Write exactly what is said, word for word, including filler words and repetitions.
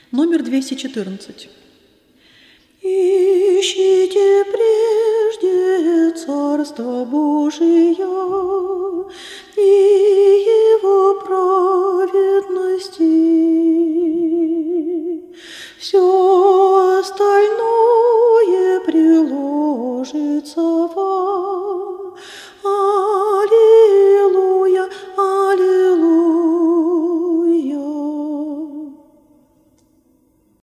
Номер двести четырнадцать. Ищите прежде Царство Божие и Его праведности. Все